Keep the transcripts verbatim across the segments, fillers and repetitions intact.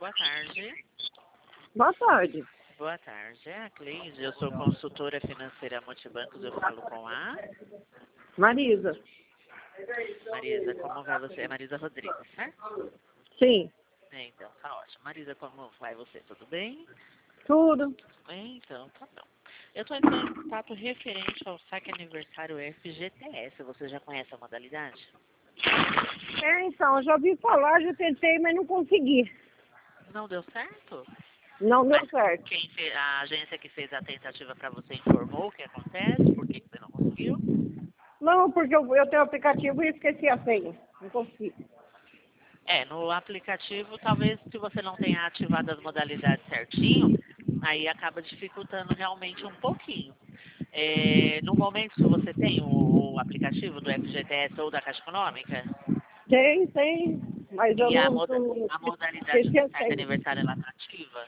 boa tarde. Boa tarde. Boa tarde, é a Cleide, eu sou consultora financeira Multibancos, eu falo com a... Marisa. Marisa, como vai você? É Marisa Rodrigues, certo? Sim. É, então, tá ótimo. Marisa, como vai você? Tudo bem? Tudo. É, então, tá bom. Eu estou entrando em contato referente ao saque aniversário F G T S, você já conhece a modalidade? É, então, eu já ouvi falar, já tentei, mas não consegui. Não deu certo? Não deu Mas certo. quem fez, a agência que fez a tentativa para você informou o que acontece? Por que que você não conseguiu? Não, porque eu, eu tenho o aplicativo e esqueci a senha. Não consegui. É, no aplicativo, talvez se você não tenha ativado as modalidades certinho, aí acaba dificultando realmente um pouquinho. É, no momento que você tem o, o aplicativo do F G T S ou da Caixa Econômica, Tem, tem, mas eu e a, não, moda, não a modalidade esqueci do a saque senha. aniversário ela está ativa,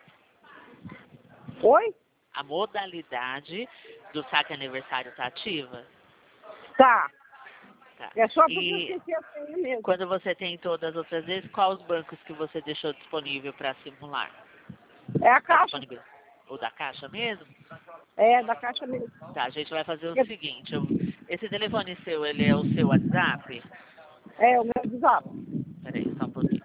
Oi? a modalidade do saque aniversário está ativa, Tá. tá? É só porque eu E esqueci a senha mesmo. quando você tem todas as outras vezes, quais os bancos que você deixou disponível para simular? É a Tá caixa. disponível? O da Caixa mesmo? É, da caixa mesmo. Tá, a gente vai fazer o seguinte, eu- esse telefone seu, ele é o seu WhatsApp? É, o meu WhatsApp. Peraí, só um pouquinho.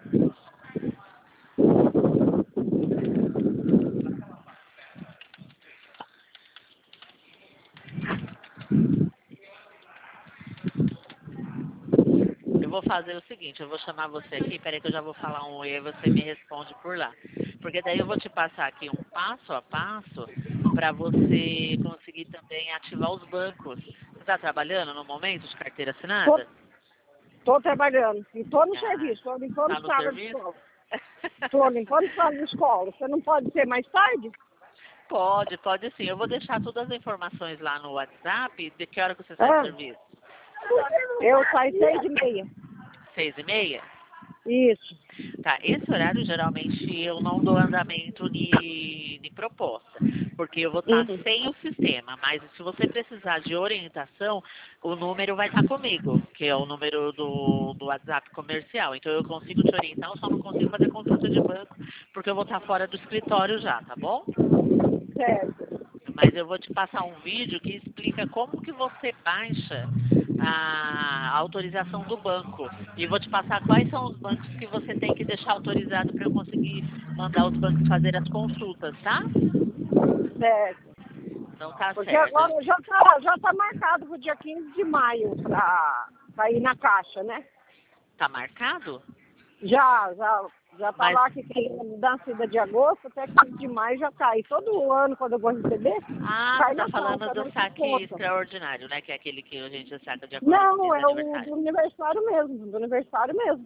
Eu vou fazer o seguinte, eu vou chamar você aqui, peraí que eu já vou falar um oi e você me responde por lá. Porque daí eu vou te passar aqui um passo a passo para você conseguir também ativar os bancos. Você está trabalhando no momento de carteira Tô, assinada? tô trabalhando. E tô no Ah, serviço, tô limpando tá no sala de serviço? escola. Tô limpando sala de escola. Você não pode ser mais tarde? Pode, pode sim. Eu vou deixar todas as informações lá no WhatsApp. De que hora que você sai do Ah, serviço? eu saio seis e meia. Seis e meia? Isso. Tá, esse horário geralmente eu não dou andamento de, de proposta, porque eu vou estar Uhum. sem o sistema, mas se você precisar de orientação, o número vai estar comigo, que é o número do, do WhatsApp comercial, então eu consigo te orientar, eu só não consigo fazer consulta de banco, porque eu vou estar fora do escritório já, tá bom? Certo. Mas eu vou te passar um vídeo que explica como que você baixa a autorização do banco. E vou te passar quais são os bancos que você tem que deixar autorizado para eu conseguir mandar os bancos fazer as consultas, tá? Certo. Então tá Porque certo. agora já tá, já tá marcado pro dia quinze de maio pra, pra ir na caixa, né? Tá marcado? Já, já, já tá Mas, lá que tem da nascida de agosto até quinze de maio já cai. Todo ano, quando eu vou receber, ah, você cai tá na falando conta, do não tem saque conta. extraordinário, né? Que é aquele que a gente saca de acordo com o Não, mês de é o aniversário. do aniversário mesmo, do aniversário mesmo.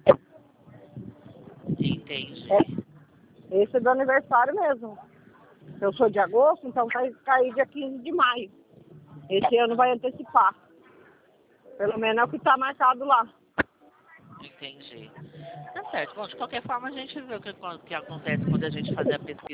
Entendi. É, esse é do aniversário mesmo. Eu sou de agosto, então vai cair dia quinze de maio. Esse ano vai antecipar. Pelo menos é o que está marcado lá. Entendi. Tá certo. Bom, de qualquer forma a gente vê o que, o que acontece quando a gente fazer a pesquisa.